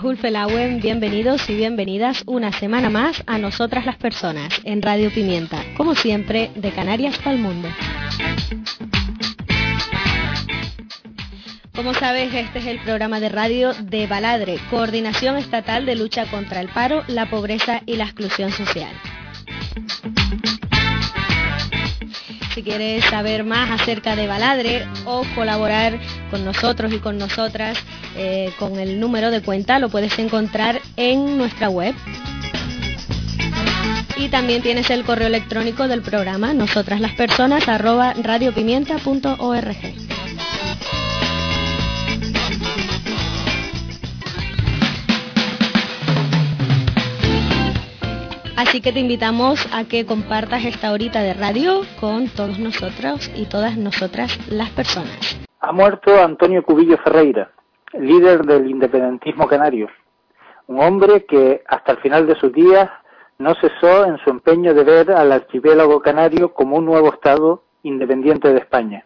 Ulfelauen, bienvenidos y bienvenidas una semana más a Nosotras las Personas, en Radio Pimienta, como siempre, de Canarias para el mundo. Como sabes, este es el programa de radio de Baladre, Coordinación Estatal de Lucha contra el Paro, la Pobreza y la Exclusión Social. Si quieres saber más acerca de Baladre o colaborar con nosotros y con nosotras con el número de cuenta, lo puedes encontrar en nuestra web. Y también tienes el correo electrónico del programa, nosotraslaspersonas@radiopimienta.org. Así que te invitamos a que compartas esta horita de radio con todos nosotros y todas nosotras las personas. Ha muerto Antonio Cubillo Ferreira, líder del independentismo canario. Un hombre que hasta el final de sus días no cesó en su empeño de ver al archipiélago canario como un nuevo estado independiente de España.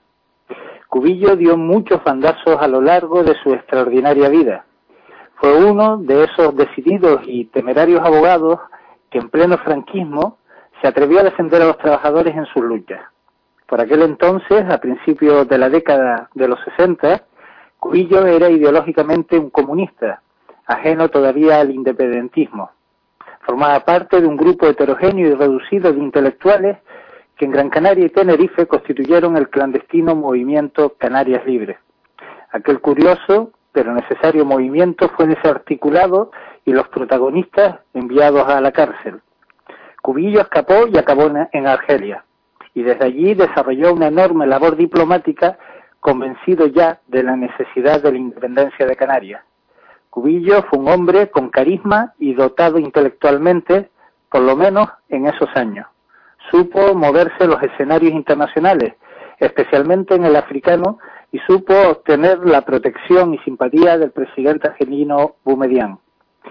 Cubillo dio muchos bandazos a lo largo de su extraordinaria vida. Fue uno de esos decididos y temerarios abogados que en pleno franquismo se atrevió a defender a los trabajadores en sus luchas. Por aquel entonces, a principios de la década de los 60, Cubillo era ideológicamente un comunista, ajeno todavía al independentismo. Formaba parte de un grupo heterogéneo y reducido de intelectuales que en Gran Canaria y Tenerife constituyeron el clandestino movimiento Canarias Libres. Aquel curioso pero necesario movimiento fue desarticulado y los protagonistas enviados a la cárcel. Cubillo escapó y acabó en Argelia, y desde allí desarrolló una enorme labor diplomática, convencido ya de la necesidad de la independencia de Canarias. Cubillo fue un hombre con carisma y dotado intelectualmente, por lo menos en esos años. Supo moverse en los escenarios internacionales, especialmente en el africano, y supo obtener la protección y simpatía del presidente argelino Boumedienne.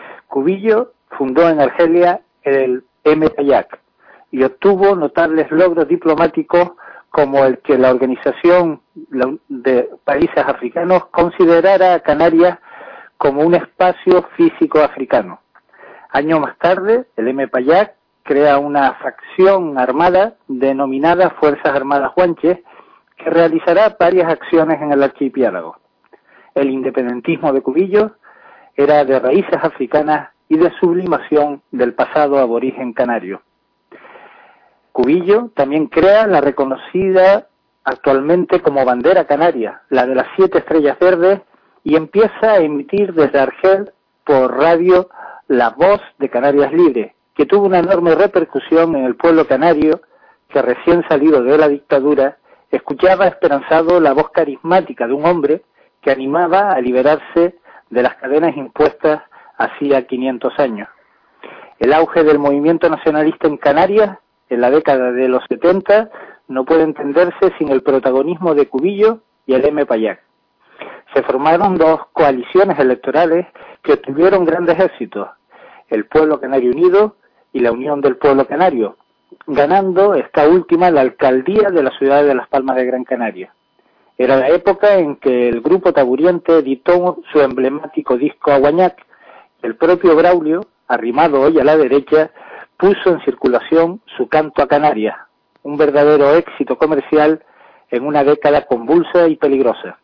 Cubillo fundó en Argelia el MPAYAC y obtuvo notables logros diplomáticos como el que la Organización de Países Africanos considerara a Canarias como un espacio físico africano. Años más tarde, el MPAYAC crea una facción armada denominada Fuerzas Armadas Guanches, que realizará varias acciones en el archipiélago. El independentismo de Cubillo era de raíces africanas y de sublimación del pasado aborigen canario. Cubillo también crea la reconocida actualmente como bandera canaria, la de las 7 estrellas verdes, y empieza a emitir desde Argel por radio La Voz de Canarias Libre, que tuvo una enorme repercusión en el pueblo canario que recién salido de la dictadura escuchaba esperanzado la voz carismática de un hombre que animaba a liberarse de las cadenas impuestas hacía 500 años. El auge del movimiento nacionalista en Canarias, en la década de los 70, no puede entenderse sin el protagonismo de Cubillo y el MPAYAC. Se formaron dos coaliciones electorales que obtuvieron grandes éxitos: el Pueblo Canario Unido y la Unión del Pueblo Canario, ganando esta última la alcaldía de la ciudad de Las Palmas de Gran Canaria. Era la época en que el grupo taburiente editó su emblemático disco Aguañac. El propio Braulio, arrimado hoy a la derecha, puso en circulación su Canto a Canarias, un verdadero éxito comercial en una década convulsa y peligrosa.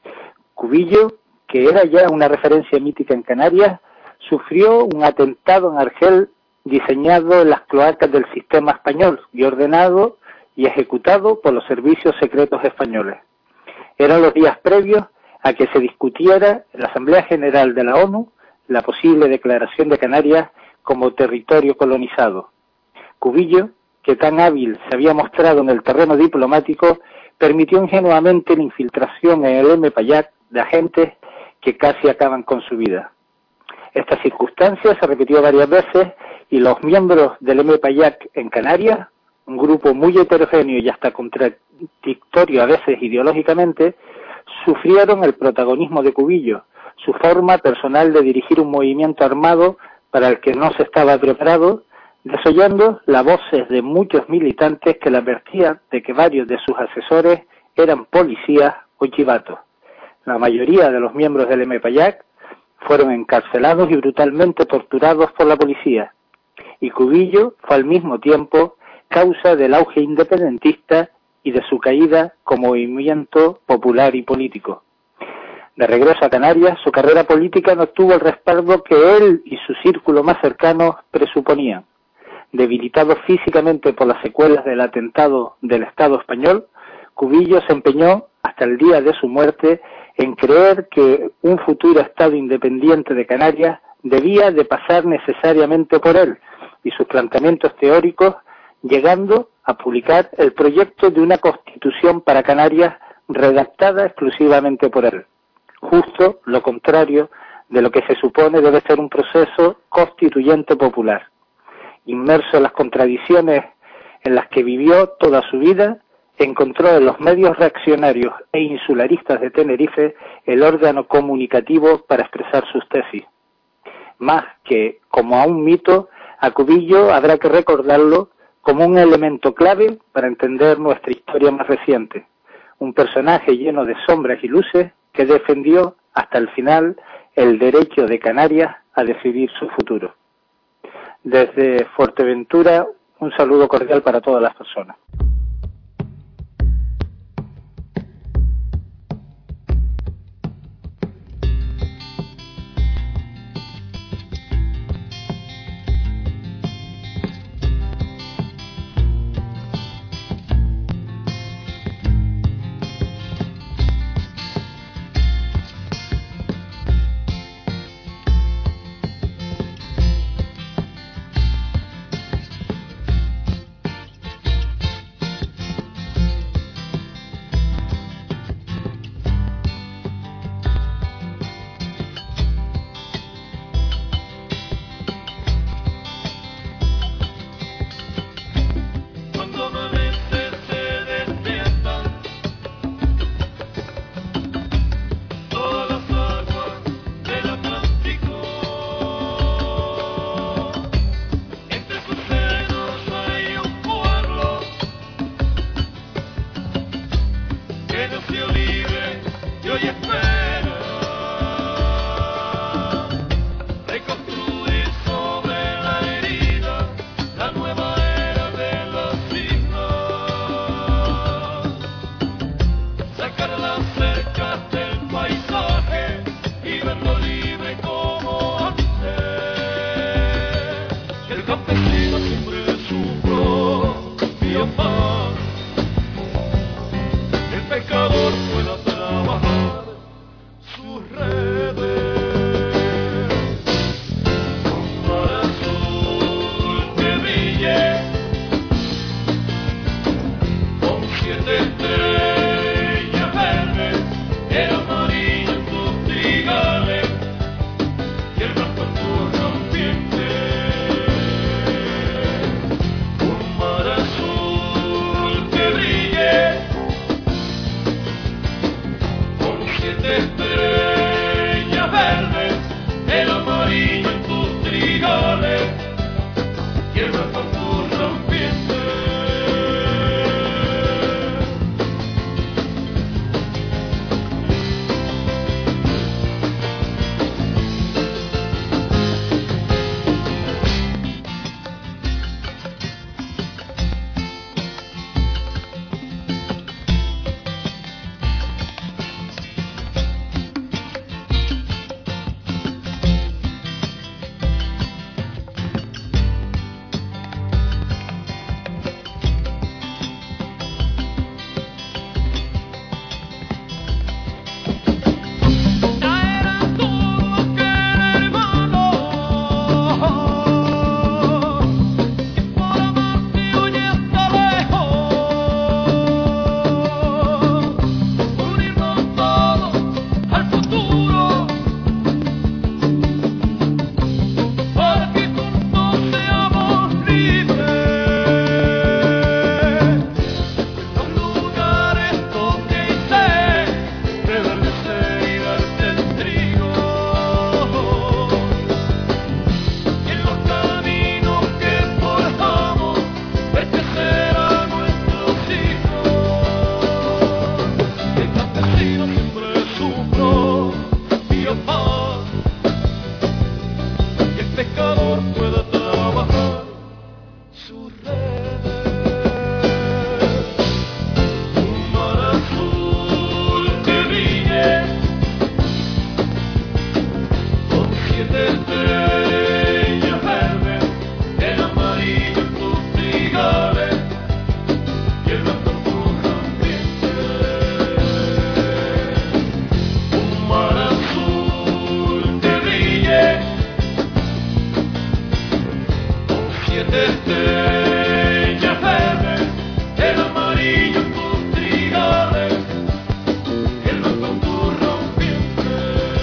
Cubillo, que era ya una referencia mítica en Canarias, sufrió un atentado en Argel diseñado en las cloacas del sistema español y ordenado y ejecutado por los servicios secretos españoles. Eran los días previos a que se discutiera en la Asamblea General de la ONU la posible declaración de Canarias como territorio colonizado. Cubillo, que tan hábil se había mostrado en el terreno diplomático, permitió ingenuamente la infiltración en el MPAYAC de agentes que casi acaban con su vida. Esta circunstancia se repitió varias veces y los miembros del MPAYAC en Canarias, un grupo muy heterogéneo y hasta contradictorio a veces ideológicamente, sufrieron el protagonismo de Cubillo, su forma personal de dirigir un movimiento armado para el que no se estaba preparado, desoyendo las voces de muchos militantes que le advertían de que varios de sus asesores eran policías o chivatos. La mayoría de los miembros del MPAYAC fueron encarcelados y brutalmente torturados por la policía, y Cubillo fue al mismo tiempo causa del auge independentista y de su caída como movimiento popular y político. De regreso a Canarias, su carrera política no tuvo el respaldo que él y su círculo más cercano presuponían. Debilitado físicamente por las secuelas del atentado del Estado español, Cubillo se empeñó hasta el día de su muerte en creer que un futuro Estado independiente de Canarias debía de pasar necesariamente por él y sus planteamientos teóricos, llegando a publicar el proyecto de una constitución para Canarias redactada exclusivamente por él. Justo lo contrario de lo que se supone debe ser un proceso constituyente popular. Inmerso en las contradicciones en las que vivió toda su vida, encontró en los medios reaccionarios e insularistas de Tenerife el órgano comunicativo para expresar sus tesis. Más que como a un mito, a Cubillo habrá que recordarlo como un elemento clave para entender nuestra historia más reciente. Un personaje lleno de sombras y luces que defendió hasta el final el derecho de Canarias a decidir su futuro. Desde Fuerteventura, un saludo cordial para todas las personas. sus redes, un mar azul que brille con 7 estrellas verdes, el amarillo en tus trigales y el blanco en tu rampiente. Un mar azul que brille con 7 estrellas verdes, el amarillo en tus trigales y el blanco en tu rompiente.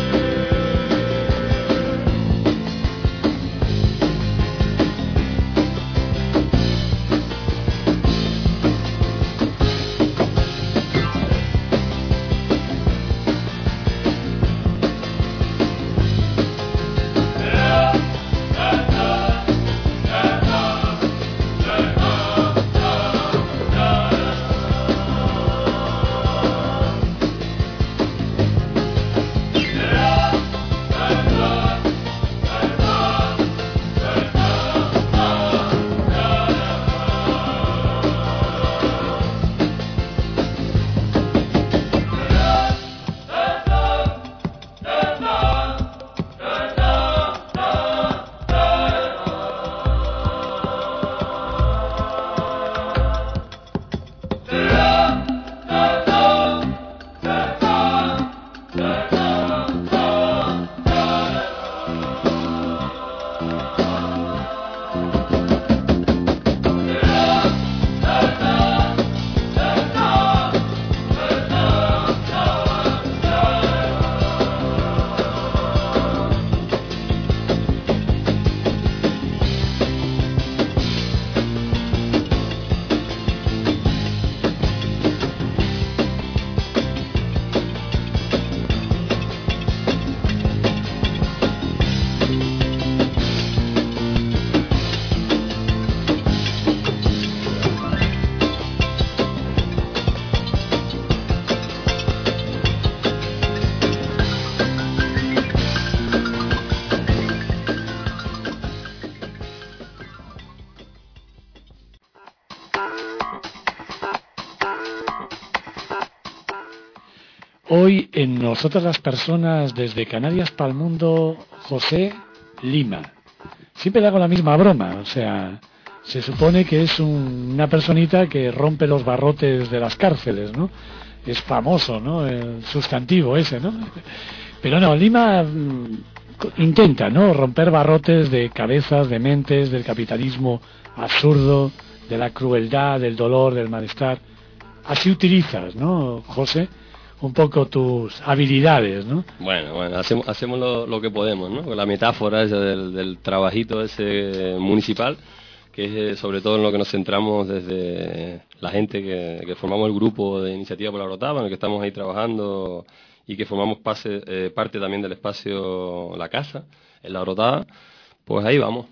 Hoy en Nosotras las Personas, desde Canarias para el Mundo, José Lima. Siempre le hago la misma broma, o sea, se supone que es una personita que rompe los barrotes de las cárceles, ¿no? Es famoso, ¿no? El sustantivo ese, ¿no? Pero no, Lima intenta, ¿no? Romper barrotes de cabezas, de mentes, del capitalismo absurdo, de la crueldad, del dolor, del malestar. Así utilizas, ¿no, José? Un poco tus habilidades, ¿no? Bueno, hacemos lo que podemos, ¿no? Con la metáfora esa del trabajito ese municipal, que es sobre todo en lo que nos centramos desde la gente que formamos el grupo de Iniciativa por la Orotava, en el que estamos ahí trabajando y que formamos parte también del espacio La Casa, en la Orotava. Pues ahí vamos,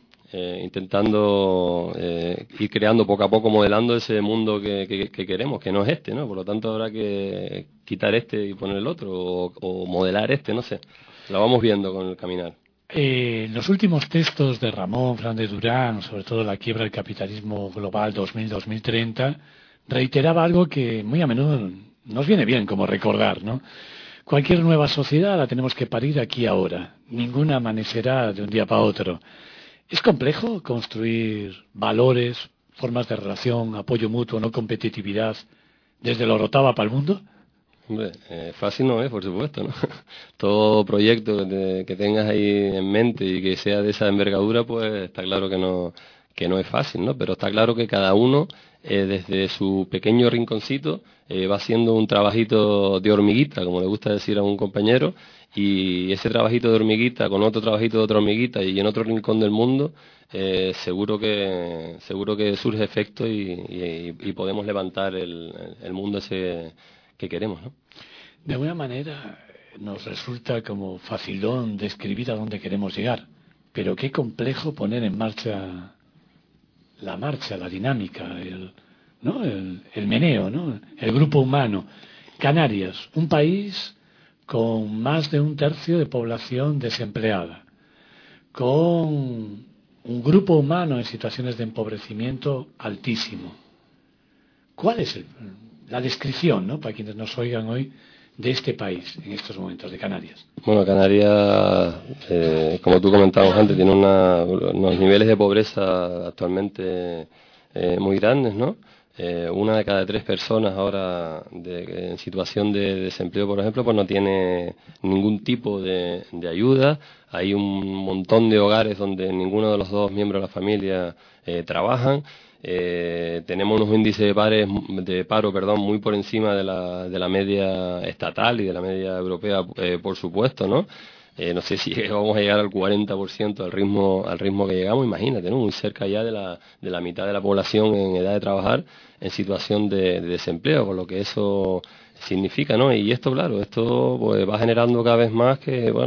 intentando ir creando poco a poco, modelando ese mundo que queremos, que no es este, ¿no? Por lo tanto habrá que quitar este y poner el otro, o modelar este, no sé. Lo vamos viendo con el caminar. Los últimos textos de Ramón Fernández Durán, sobre todo La quiebra del capitalismo global 2000-2030, reiteraba algo que muy a menudo nos viene bien como recordar, ¿no? Cualquier nueva sociedad la tenemos que parir aquí ahora. Ninguna amanecerá de un día para otro. ¿Es complejo construir valores, formas de relación, apoyo mutuo, no competitividad desde la Orotava para el mundo? Hombre, fácil no es, por supuesto, ¿no? Todo proyecto que tengas ahí en mente y que sea de esa envergadura, pues está claro que no es fácil, ¿no? Pero está claro que cada uno, desde su pequeño rinconcito, va haciendo un trabajito de hormiguita, como le gusta decir a un compañero, y ese trabajito de hormiguita con otro trabajito de otra hormiguita y en otro rincón del mundo, seguro que surge efecto y podemos levantar el mundo ese que queremos, ¿no? De alguna manera nos resulta como facilón describir a dónde queremos llegar, pero qué complejo poner en marcha la dinámica, el meneo, ¿no? El grupo humano. Canarias, un país con más de 1/3 de población desempleada, con un grupo humano en situaciones de empobrecimiento altísimo. ¿Cuál es la descripción, ¿no?, para quienes nos oigan hoy, de este país en estos momentos, de Canarias? Bueno, Canarias, como tú comentabas antes, tiene unos niveles de pobreza actualmente muy grandes, ¿no? Una de cada 3 personas ahora en situación de desempleo, por ejemplo, pues no tiene ningún tipo de ayuda. Hay un montón de hogares donde ninguno de los 2 miembros de la familia trabajan. Tenemos unos índices de paro muy por encima de la media estatal y de la media europea, por supuesto, ¿no? No sé si vamos a llegar al 40% al ritmo que llegamos, imagínate, ¿no? Muy cerca ya de la mitad de la población en edad de trabajar en situación de desempleo, con lo que eso significa, ¿no? Y esto, claro, pues va generando cada vez más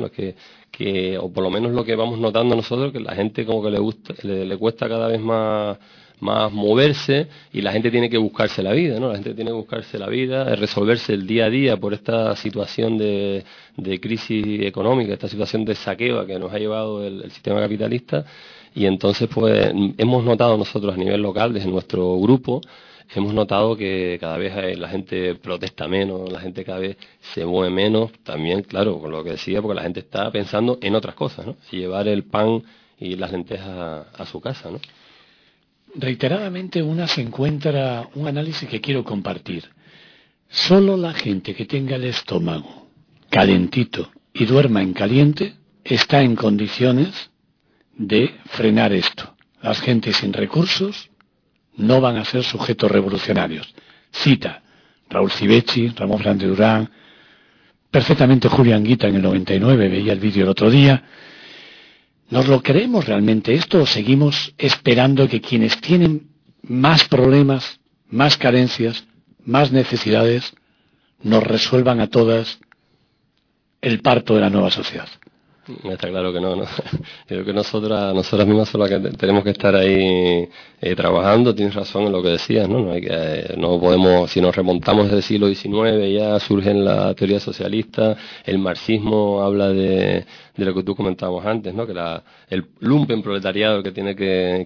que o por lo menos lo que vamos notando nosotros, que la gente como que le cuesta cada vez más moverse, y la gente tiene que buscarse la vida, ¿no? La gente tiene que buscarse la vida, resolverse el día a día por esta situación de crisis económica, esta situación de saqueo que nos ha llevado el sistema capitalista. Y entonces pues hemos notado nosotros a nivel local, desde nuestro grupo, hemos notado que cada vez la gente protesta menos, la gente cada vez se mueve menos, también, claro, con lo que decía, porque la gente está pensando en otras cosas, ¿no? Llevar el pan y las lentejas a su casa, ¿no? Reiteradamente una se encuentra un análisis que quiero compartir. Solo la gente que tenga el estómago calentito y duerma en caliente está en condiciones de frenar esto. Las gentes sin recursos no van a ser sujetos revolucionarios. Cita Raúl Civecchi, Ramón Fernández Durán, perfectamente Julio Anguita en el 99, veía el vídeo el otro día. ¿Nos lo creemos realmente esto o seguimos esperando que quienes tienen más problemas, más carencias, más necesidades, nos resuelvan a todas el parto de la nueva sociedad? Está claro que no. Creo que nosotras mismas son las que tenemos que estar ahí trabajando. Tienes razón en lo que decías, ¿no? No podemos, si nos remontamos desde el siglo XIX, ya surge en la teoría socialista, el marxismo habla de lo que tú comentábamos antes, ¿no? Que el lumpen proletariado que tiene que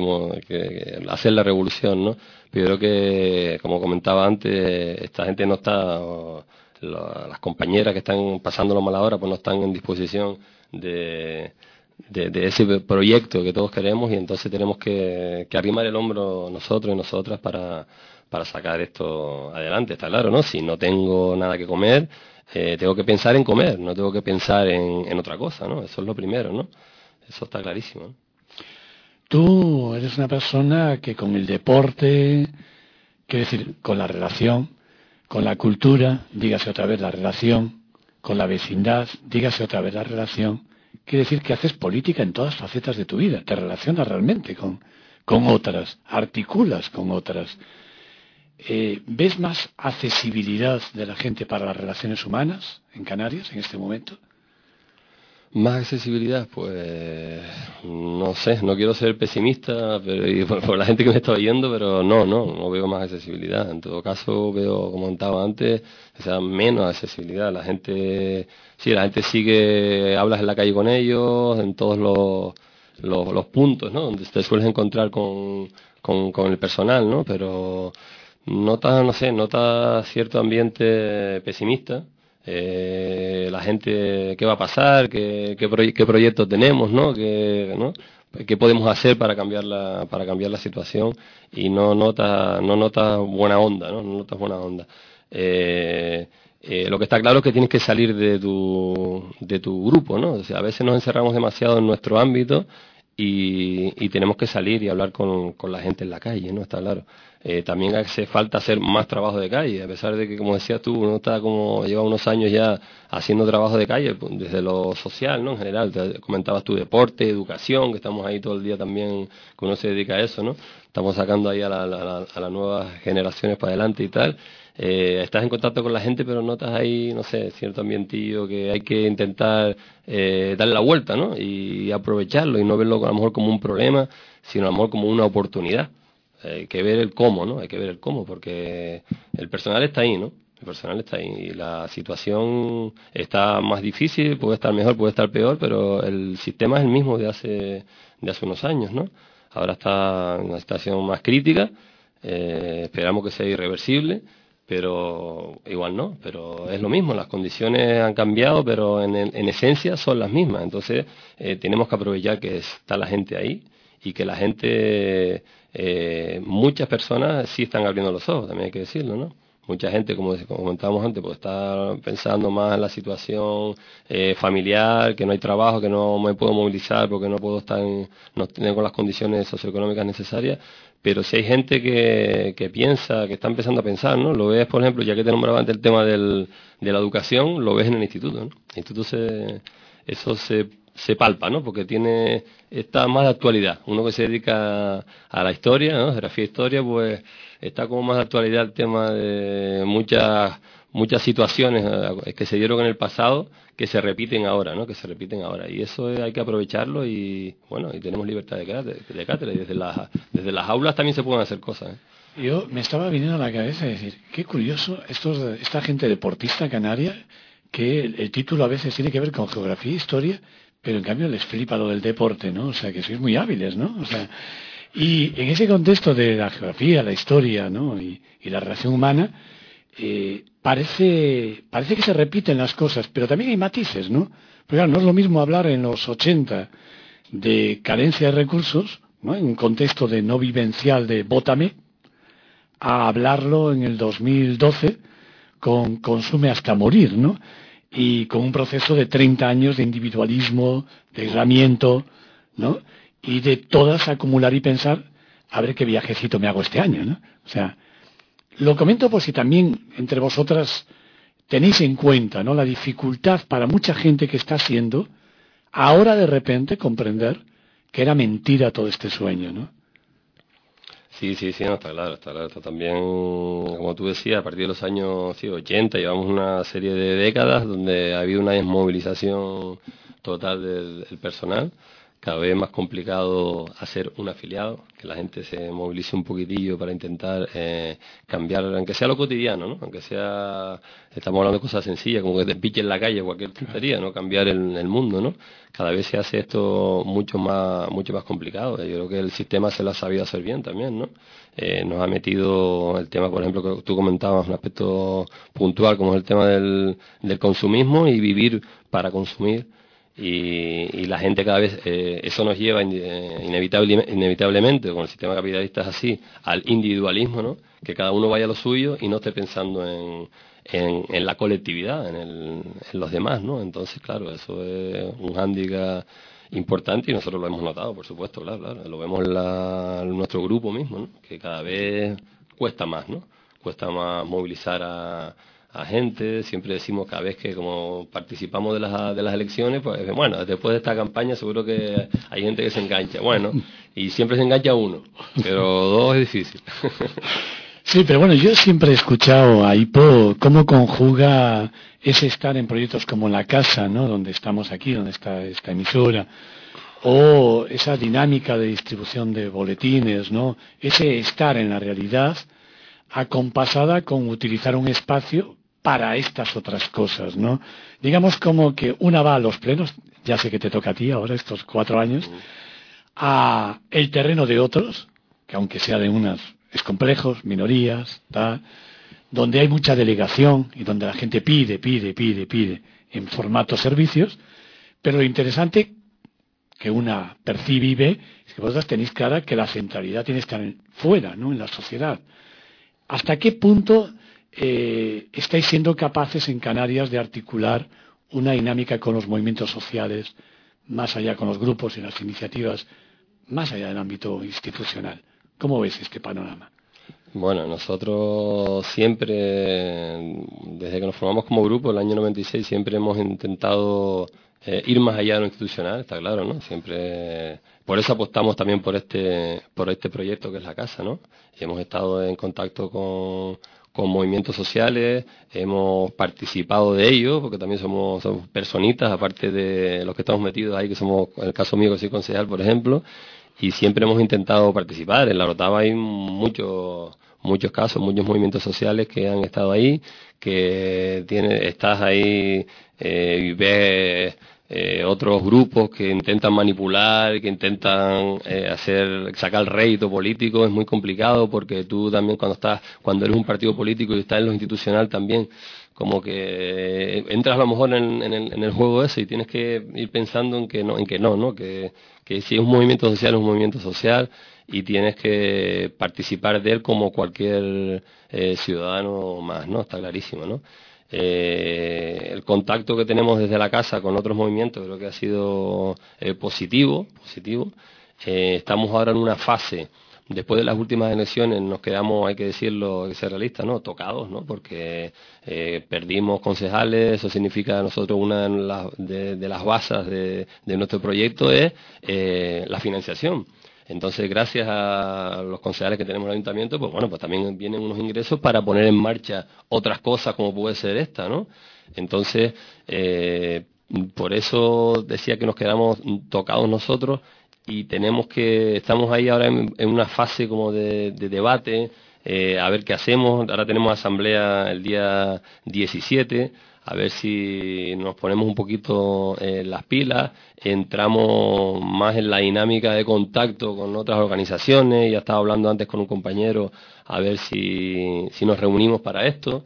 hacer la revolución, ¿no? Pero yo creo que, como comentaba antes, esta gente no está... las compañeras que están pasándolo mal ahora pues no están en disposición de ese proyecto que todos queremos, y entonces tenemos que arrimar el hombro nosotros y nosotras para sacar esto adelante. Está claro, ¿no? Si no tengo nada que comer, tengo que pensar en comer, no tengo que pensar en otra cosa, ¿no? Eso es lo primero, ¿no? Eso está clarísimo, ¿no? Tú eres una persona que con el deporte, quiero decir, con la relación, con la cultura, dígase otra vez la relación, con la vecindad, dígase otra vez la relación, quiere decir que haces política en todas facetas de tu vida, te relacionas realmente con otras, articulas con otras. ¿Ves más accesibilidad de la gente para las relaciones humanas en Canarias en este momento? Más accesibilidad, pues no sé, no quiero ser pesimista por la gente que me está oyendo, pero no veo más accesibilidad. En todo caso veo, como comentaba antes, o sea, menos accesibilidad. La gente sigue, hablas en la calle con ellos, en todos los puntos, ¿no? Donde te sueles encontrar con el personal, ¿no? Pero nota cierto ambiente pesimista. La gente, ¿qué va a pasar? ¿Qué proyectos tenemos, ¿no? ¿Qué podemos hacer para cambiar la situación? Y no notas buena onda, ¿no? No notas buena onda. Lo que está claro es que tienes que salir de tu grupo, ¿no? O sea, a veces nos encerramos demasiado en nuestro ámbito y tenemos que salir y hablar con la gente en la calle, ¿no? Está claro. También hace falta hacer más trabajo de calle, a pesar de que, como decías tú, uno lleva unos años ya haciendo trabajo de calle, pues, desde lo social, ¿no? En general, te comentabas tu deporte, educación, que estamos ahí todo el día también, que uno se dedica a eso, ¿no? Estamos sacando ahí a las nuevas generaciones para adelante y tal. Estás en contacto con la gente, pero notas ahí, no sé, cierto ambientillo que hay que intentar darle la vuelta, ¿no? Y aprovecharlo y no verlo a lo mejor como un problema, sino a lo mejor como una oportunidad. Hay que ver el cómo, ¿no? Hay que ver el cómo, porque el personal está ahí, ¿no? El personal está ahí. Y la situación está más difícil, puede estar mejor, puede estar peor, pero el sistema es el mismo de hace unos años, ¿no? Ahora está en una situación más crítica, esperamos que sea irreversible, pero igual no, pero es lo mismo, las condiciones han cambiado, pero en esencia son las mismas. Entonces tenemos que aprovechar que está la gente ahí y que la gente, muchas personas sí están abriendo los ojos, también hay que decirlo, ¿no? Mucha gente, como comentábamos antes, pues está pensando más en la situación familiar, que no hay trabajo, que no me puedo movilizar porque no puedo estar, no tengo las condiciones socioeconómicas necesarias. Pero si hay gente que piensa, que está empezando a pensar, ¿no? Lo ves, por ejemplo, ya que te nombraba antes el tema de la educación, lo ves en el instituto, ¿no? El instituto eso se palpa, ¿no? Porque está más de actualidad. Uno que se dedica a la historia, ¿no? Geografía e historia, pues está como más de actualidad el tema de muchas situaciones que se dieron en el pasado que se repiten ahora, ¿no? Que se repiten ahora. Y eso hay que aprovecharlo y, bueno, y tenemos libertad de cátedra. Y desde las aulas también se pueden hacer cosas, ¿eh? Yo me estaba viniendo a la cabeza decir, qué curioso esta gente deportista canaria, que el título a veces tiene que ver con geografía e historia, pero en cambio les flipa lo del deporte, ¿no? O sea, que sois muy hábiles, ¿no? O sea, y en ese contexto de la geografía, la historia, ¿no? Y la relación humana, parece que se repiten las cosas, pero también hay matices, ¿no? Porque claro, no es lo mismo hablar en los 80 de carencia de recursos, ¿no? En un contexto de no vivencial de bótame, a hablarlo en el 2012 con consume hasta morir, ¿no? Y con un proceso de 30 años de individualismo, de aislamiento, ¿no? Y de todas acumular y pensar, a ver qué viajecito me hago este año, ¿no? O sea, lo comento por si también entre vosotras tenéis en cuenta, ¿no? La dificultad para mucha gente que está haciendo ahora de repente comprender que era mentira todo este sueño, ¿no? Sí, no, está claro. Está también, como tú decías, a partir de los años 80 llevamos una serie de décadas donde ha habido una desmovilización total del personal. Cada vez más complicado hacer un afiliado, que la gente se movilice un poquitillo para intentar cambiar, aunque sea lo cotidiano, ¿no? Aunque sea, estamos hablando de cosas sencillas, como que te pique en la calle cualquier tontería, ¿no? Cambiar el mundo, ¿no? Cada vez se hace esto mucho más complicado. Yo creo que el sistema se lo ha sabido hacer bien también, ¿no? Nos ha metido el tema, por ejemplo, que tú comentabas, un aspecto puntual, como es el tema del consumismo y vivir para consumir. Y la gente cada vez, eso nos lleva inevitablemente, con el sistema capitalista es así, al individualismo, ¿no? Que cada uno vaya a lo suyo y no esté pensando en la colectividad, en los demás, ¿no? Entonces, claro, eso es un hándicap importante y nosotros lo hemos notado, por supuesto, claro. Lo vemos en nuestro grupo mismo, ¿no? Que cada vez cuesta más, ¿no? Cuesta más movilizar a gente. Siempre decimos cada vez que como participamos de las elecciones, pues bueno, después de esta campaña seguro que hay gente que se engancha, bueno, y siempre se engancha uno, pero dos es difícil. Sí, pero bueno, yo siempre he escuchado a Ipo cómo conjuga ese estar en proyectos como La Casa, ¿no? Donde estamos aquí, donde está esta emisora, o esa dinámica de distribución de boletines, ¿no? Ese estar en la realidad acompasada con utilizar un espacio para estas otras cosas, ¿no? Digamos como que una va a los plenos, ya sé que te toca a ti ahora estos 4 años, a el terreno de otros, que aunque sea de unas es complejos, minorías, tal, donde hay mucha delegación y donde la gente pide en formato servicios, pero lo interesante que una percibe y ve es que vosotros tenéis clara que la centralidad tiene que estar fuera, ¿no? En la sociedad. ¿Hasta qué punto estáis siendo capaces en Canarias de articular una dinámica con los movimientos sociales, más allá con los grupos y las iniciativas, más allá del ámbito institucional? ¿Cómo ves este panorama? Bueno, nosotros siempre, desde que nos formamos como grupo, el año 96, siempre hemos intentado ir más allá de lo institucional, está claro, ¿no? Siempre, por eso apostamos también por este proyecto que es La Casa, ¿no? Y hemos estado en contacto con movimientos sociales, hemos participado de ellos, porque también somos personitas, aparte de los que estamos metidos ahí, que somos, en el caso mío, que soy concejal, por ejemplo, y siempre hemos intentado participar. En la Orotava hay muchos casos, muchos movimientos sociales que han estado ahí, que estás ahí y ves otros grupos que intentan manipular, que intentan sacar el rédito político. Es muy complicado porque tú también cuando eres un partido político y estás en lo institucional también, como que entras a lo mejor en el juego ese y tienes que ir pensando en que no, que si es un movimiento social es un movimiento social y tienes que participar de él como cualquier ciudadano más, ¿no? Está clarísimo, ¿no? El contacto que tenemos desde la casa con otros movimientos creo que ha sido positivo. Estamos ahora en una fase, después de las últimas elecciones nos quedamos, hay que decirlo, hay que ser realistas, ¿no? Tocados, ¿no? Porque perdimos concejales. Eso significa nosotros una de las bases de nuestro proyecto es la financiación. Entonces, gracias a los concejales que tenemos en el ayuntamiento, pues bueno, pues también vienen unos ingresos para poner en marcha otras cosas como puede ser esta, ¿no? Entonces, por eso decía que nos quedamos tocados nosotros y estamos ahí ahora en una fase como de debate, a ver qué hacemos. Ahora tenemos asamblea el día 17, a ver si nos ponemos un poquito las pilas, entramos más en la dinámica de contacto con otras organizaciones. Ya estaba hablando antes con un compañero, a ver si nos reunimos para esto.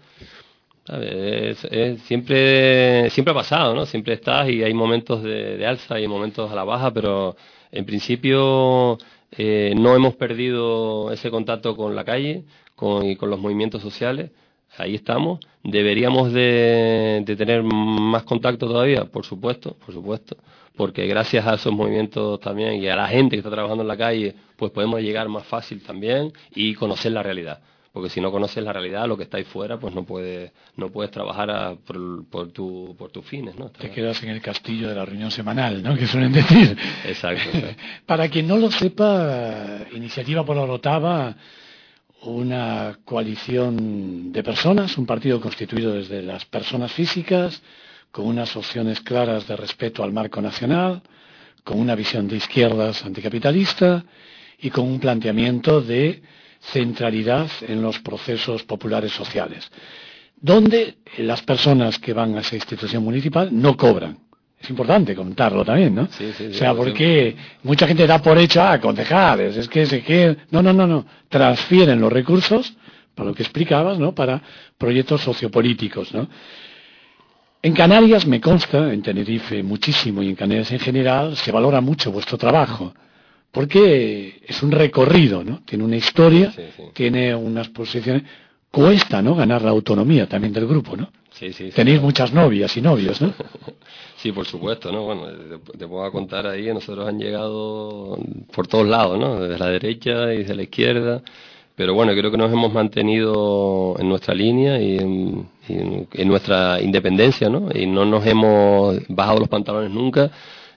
Siempre ha pasado, ¿no? Siempre estás y hay momentos de alza y momentos a la baja, pero en principio no hemos perdido ese contacto con la calle y con los movimientos sociales. Ahí estamos. Deberíamos de tener más contacto todavía, por supuesto, porque gracias a esos movimientos también y a la gente que está trabajando en la calle, pues podemos llegar más fácil también y conocer la realidad. Porque si no conoces la realidad, lo que está ahí fuera, pues no puedes trabajar por tus fines, ¿no? Te quedas en el castillo de la reunión semanal, ¿no? Que suelen decir. Exacto. Para quien no lo sepa, Iniciativa por la Orotava, una coalición de personas, un partido constituido desde las personas físicas, con unas opciones claras de respeto al marco nacional, con una visión de izquierdas anticapitalista y con un planteamiento de centralidad en los procesos populares sociales, donde las personas que van a esa institución municipal no cobran. Es importante contarlo también, ¿no? Sí, o sea, porque mucha gente da por hecho, concejales, es que se quedan... No. Transfieren los recursos, para lo que explicabas, ¿no? Para proyectos sociopolíticos, ¿no? En Canarias, me consta, en Tenerife muchísimo y en Canarias en general, se valora mucho vuestro trabajo, porque es un recorrido, ¿no? Tiene una historia, tiene unas posiciones... Cuesta, ¿no?, ganar la autonomía también del grupo, ¿no? Sí. Tenéis muchas novias y novios, ¿no? Sí, por supuesto, ¿no? Bueno, te puedo contar ahí, a nosotros han llegado por todos lados, ¿no? Desde la derecha y desde la izquierda, pero bueno, creo que nos hemos mantenido en nuestra línea y en nuestra independencia, ¿no? Y no nos hemos bajado los pantalones nunca.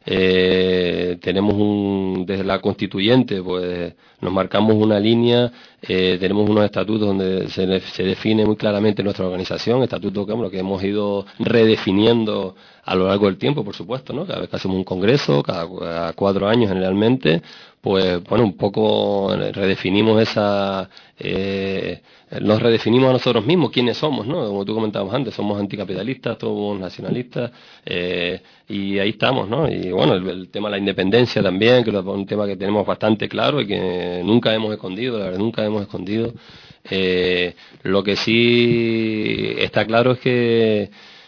Tenemos desde la constituyente, pues nos marcamos una línea, tenemos unos estatutos donde se define muy claramente nuestra organización, estatutos que hemos ido redefiniendo a lo largo del tiempo, por supuesto, ¿no? Cada vez que hacemos un congreso, cada 4 años generalmente, pues bueno, un poco redefinimos nos redefinimos a nosotros mismos quiénes somos, ¿no? Como tú comentabas antes, somos anticapitalistas, somos nacionalistas, y ahí estamos, ¿no? Y bueno, el tema de la independencia también, que es un tema que tenemos bastante claro y que nunca hemos escondido, la verdad, nunca hemos escondido. Lo que sí está claro es que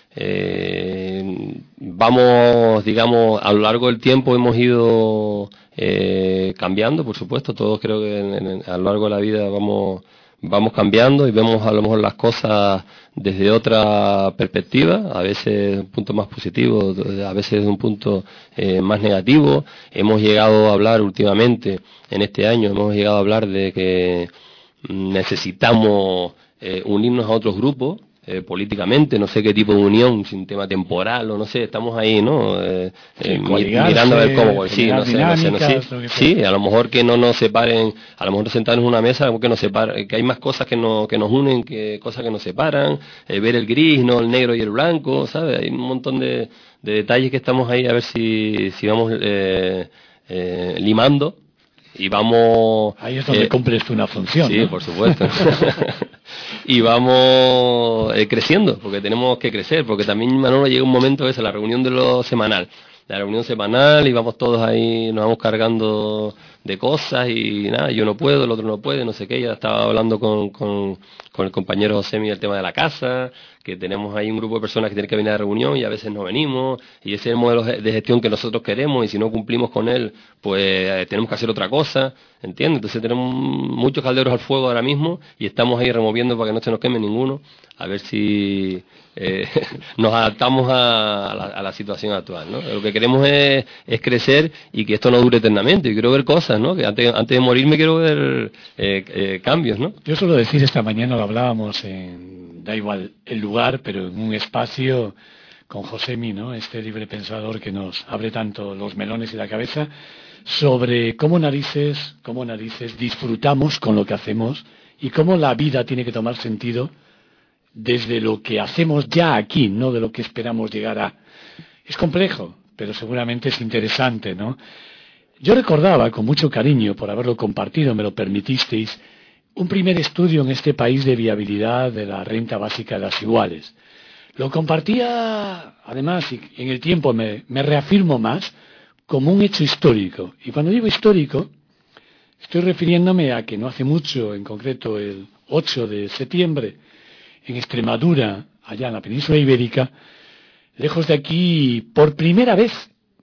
vamos, digamos, a lo largo del tiempo hemos ido cambiando, por supuesto. Todos creo que a lo largo de la vida vamos cambiando y vemos a lo mejor las cosas desde otra perspectiva, a veces un punto más positivo, a veces desde un punto más negativo. Hemos llegado a hablar últimamente, en este año, de que necesitamos unirnos a otros grupos, políticamente, no sé qué tipo de unión, sin tema temporal o no sé, estamos ahí, ¿no? Mirando a ver cómo, pues, sí, no sé. Sí, a lo mejor que no nos separen, a lo mejor sentarnos en una mesa, que nos separen, que hay más cosas que nos unen que cosas que nos separan, ver el gris, no el negro y el blanco, ¿sabes? Hay un montón de detalles que estamos ahí a ver si vamos limando Y vamos... Ahí es donde cumples tú una función, sí, ¿no? por supuesto. Y vamos creciendo, porque tenemos que crecer, porque también, Manolo, llega un momento ese, la reunión de lo semanal. La reunión semanal y vamos todos ahí, nos vamos cargando de cosas y nada, yo no puedo, el otro no puede, no sé qué. Ya estaba hablando con el compañero Josemi del tema de la casa, que tenemos ahí un grupo de personas que tienen que venir a la reunión y a veces no venimos, y ese es el modelo de gestión que nosotros queremos, y si no cumplimos con él, pues tenemos que hacer otra cosa, ¿entiendes? Entonces tenemos muchos calderos al fuego ahora mismo y estamos ahí removiendo para que no se nos queme ninguno, a ver si nos adaptamos a la situación actual, ¿no? Lo que queremos es crecer y que esto no dure eternamente. Yo quiero ver cosas, ¿no? Que antes de morirme quiero ver cambios, ¿no? Yo suelo decir, esta mañana lo hablábamos da igual el lugar, pero en un espacio con Josemi, ¿no? Este libre pensador que nos abre tanto los melones y la cabeza, sobre cómo narices disfrutamos con lo que hacemos y cómo la vida tiene que tomar sentido desde lo que hacemos ya aquí, no de lo que esperamos llegar a. Es complejo, pero seguramente es interesante, ¿no? Yo recordaba con mucho cariño, por haberlo compartido, me lo permitisteis, un primer estudio en este país de viabilidad de la renta básica de las iguales. Lo compartía, además, y en el tiempo me reafirmo más, como un hecho histórico. Y cuando digo histórico, estoy refiriéndome a que no hace mucho, en concreto el 8 de septiembre, en Extremadura, allá en la península ibérica, lejos de aquí, por primera vez,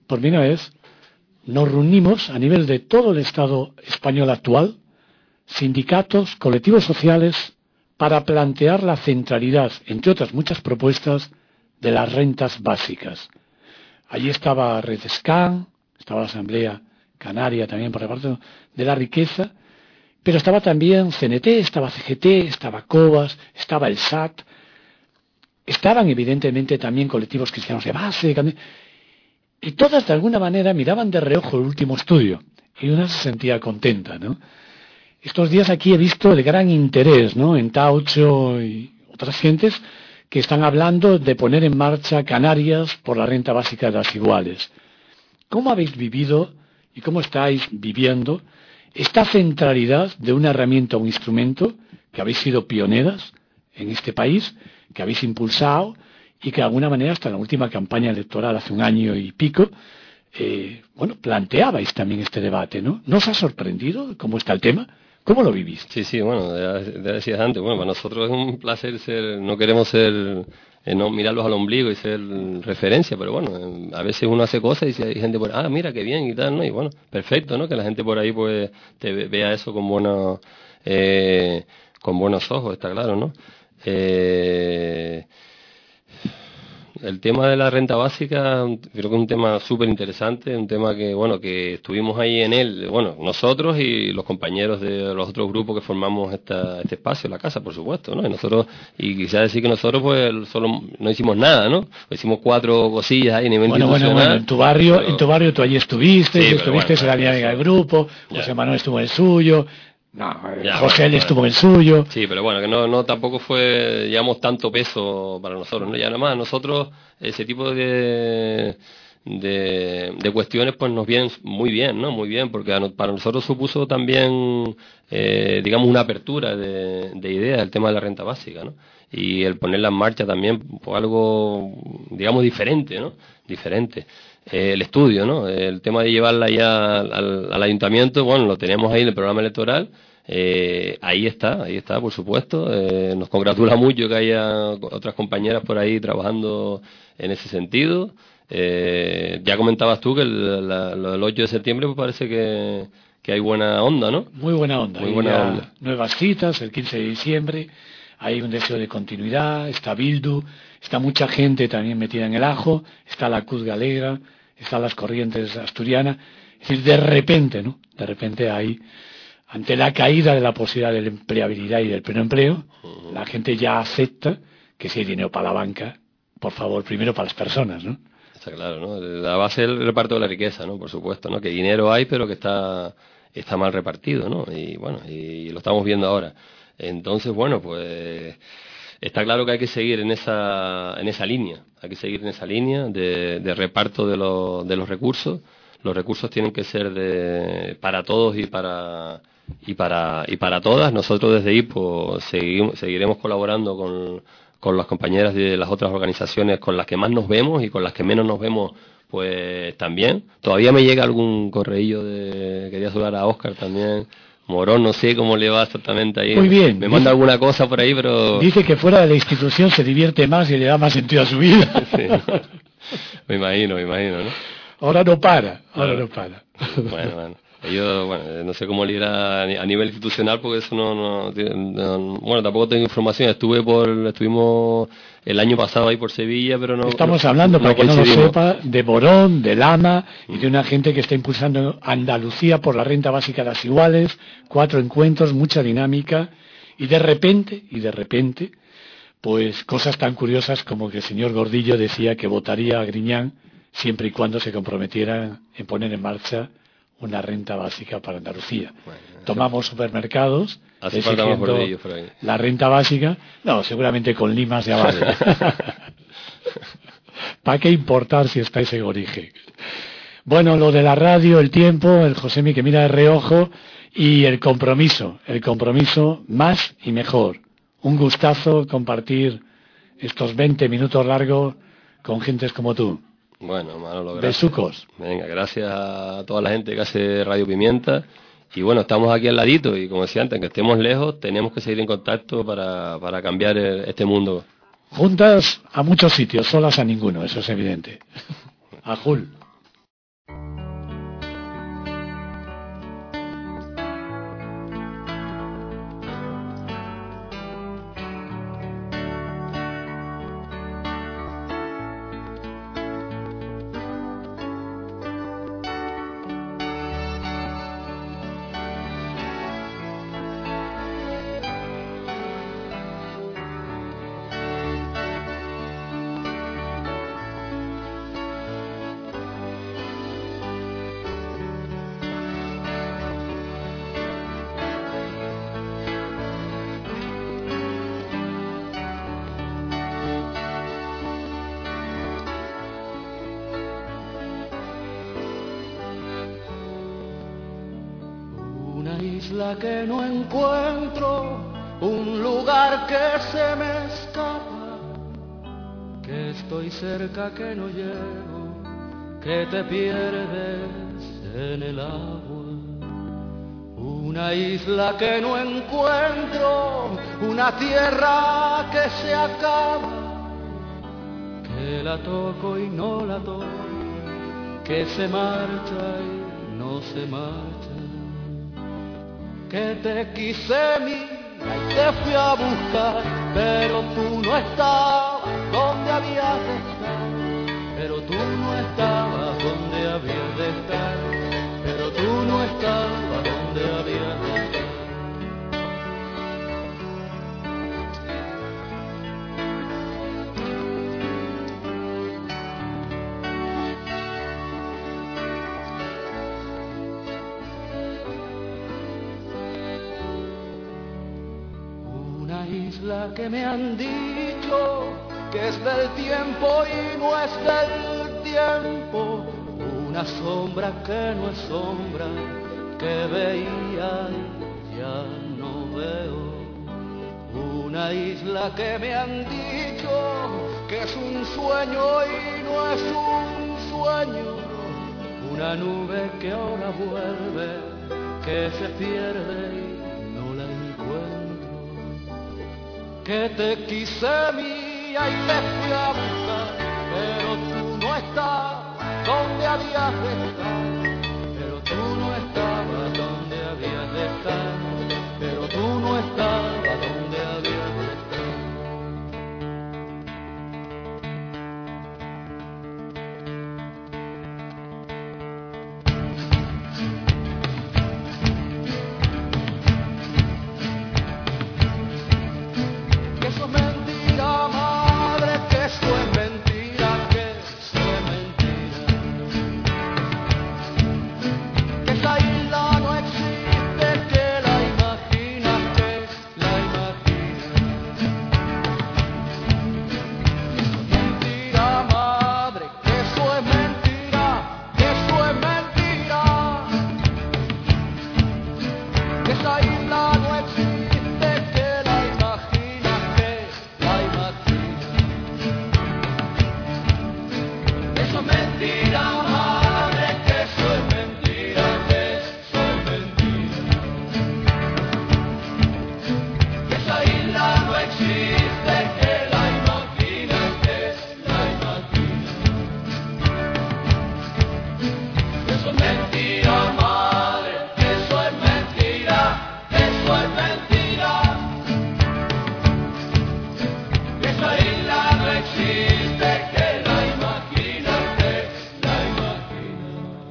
nos reunimos a nivel de todo el Estado español actual, sindicatos, colectivos sociales, para plantear la centralidad, entre otras muchas propuestas, de las rentas básicas. Allí estaba Redescan, estaba la Asamblea Canaria también por reparto de la riqueza, pero estaba también CNT, estaba CGT, estaba COBAS, estaba el SAT, estaban evidentemente también colectivos cristianos de base, y todas de alguna manera miraban de reojo el último estudio, y una se sentía contenta, ¿no? Estos días aquí he visto el gran interés, ¿no?, en Taucho y otras gentes que están hablando de poner en marcha Canarias por la renta básica de las iguales. ¿Cómo habéis vivido y cómo estáis viviendo esta centralidad de una herramienta o un instrumento que habéis sido pioneras en este país, que habéis impulsado y que de alguna manera hasta en la última campaña electoral hace un año y pico, planteabais también este debate, ¿no? ¿No os ha sorprendido cómo está el tema? ¿Cómo lo vivís? Sí, bueno, ya decías antes, bueno, para nosotros es un placer no queremos no mirarlos al ombligo y ser referencia, pero bueno, a veces uno hace cosas y si hay gente por ahí, mira qué bien y tal, ¿no? Y bueno, perfecto, ¿no? Que la gente por ahí pues te vea eso con buenos ojos, está claro, ¿no? El tema de la renta básica creo que es un tema súper interesante, un tema que estuvimos ahí en él, nosotros y los compañeros de los otros grupos que formamos este espacio, la casa, por supuesto, ¿no? Y quizás decir que nosotros pues solo no hicimos nada, ¿no? Hicimos 4 cosillas ahí a nivel institucional. Bueno, en tu barrio tú allí estuviste en la dinámica del grupo, José Manuel estuvo en el suyo. No, José estuvo en el suyo. Sí, pero bueno, que no tampoco llevamos tanto peso para nosotros, ¿no? Ya nada más, nosotros ese tipo de cuestiones pues nos vienen muy bien, ¿no? Muy bien, porque para nosotros supuso también, digamos, una apertura de ideas, el tema de la renta básica, ¿no? Y el ponerla en marcha también, pues algo, digamos, diferente, ¿no? Diferente. El estudio, ¿no? El tema de llevarla ya al ayuntamiento, bueno, lo tenemos ahí en el programa electoral, ahí está, por supuesto. Nos congratula mucho que haya otras compañeras por ahí trabajando en ese sentido. Ya comentabas tú que lo del 8 de septiembre pues parece que hay buena onda, ¿no? Muy buena onda. Muy buena onda. Nuevas citas, el 15 de diciembre, hay un deseo de continuidad, está Bildu, está mucha gente también metida en el ajo, está la Cruz Galega, están las corrientes asturianas. Es decir, de repente hay, ante la caída de la posibilidad de la empleabilidad y del pleno empleo, la gente ya acepta que si hay dinero para la banca, por favor, primero para las personas, ¿no? Está claro, ¿no? La base es el reparto de la riqueza, ¿no? Por supuesto, ¿no? Que dinero hay, pero que está mal repartido, ¿no? Y bueno, y lo estamos viendo ahora. Entonces, bueno, pues está claro que hay que seguir en esa línea, hay que seguir en esa línea de reparto de los recursos. los recursos tienen que ser para todos y para todas. Nosotros desde IPO seguiremos colaborando con las compañeras de las otras organizaciones con las que más nos vemos, y con las que menos nos vemos pues también. Todavía me llega algún correillo quería saludar a Óscar también, Morón, no sé cómo le va exactamente ahí. Muy bien. Me manda alguna cosa por ahí, pero... Dice que fuera de la institución se divierte más y le da más sentido a su vida. Sí. Me imagino, ¿no? Ahora no para. Bueno. Yo, no sé cómo le irá a nivel institucional, porque eso no, bueno, tampoco tengo información. Estuvimos el año pasado ahí por Sevilla, pero no... Estamos hablando, para que no lo sepa, de Morón, de Lama y de una gente que está impulsando Andalucía por la renta básica de las iguales, 4 encuentros, mucha dinámica, y de repente, pues cosas tan curiosas como que el señor Gordillo decía que votaría a Griñán siempre y cuando se comprometiera en poner en marcha una renta básica para Andalucía. Bueno, tomamos supermercados exigiendo la renta básica. No, seguramente con limas ya vale. ¿Para qué importar si está ese origen? Bueno, lo de la radio, el tiempo, el Josemi que mira de reojo, y el compromiso más y mejor. Un gustazo compartir estos 20 minutos largos con gentes como tú. Bueno, Manolo, gracias. Besucos. Venga, gracias a toda la gente que hace Radio Pimienta. Y bueno, estamos aquí al ladito, y como decía antes, que estemos lejos, tenemos que seguir en contacto para cambiar este mundo. Juntas a muchos sitios, solas a ninguno, eso es evidente. A Jul. Isla que no encuentro, un lugar que se me escapa, que estoy cerca que no llego, que te pierdes en el agua. Una isla que no encuentro, una tierra que se acaba, que la toco y no la toco, que se marcha y no se marcha. Que te quise mira y te fui a buscar, pero tú no estabas donde habías de estar, pero tú no estabas donde habías de estar, pero tú no estabas donde habías de estar. Isla que me han dicho que es del tiempo y no es del tiempo, una sombra que no es sombra, que veía y ya no veo. Una isla que me han dicho que es un sueño y no es un sueño, una nube que ahora vuelve, que se pierde y no la encuentro. Que te quise mía y te fui a buscar, pero tú no estabas donde habías de estar, pero tú no estabas donde habías de estar, pero tú no estabas donde habías de estar. existe, que la imagina, que la imagina. Eso es mentira, madre, eso es mentira, eso es mentira. Esa isla no existe, que la imagina, que la imagina.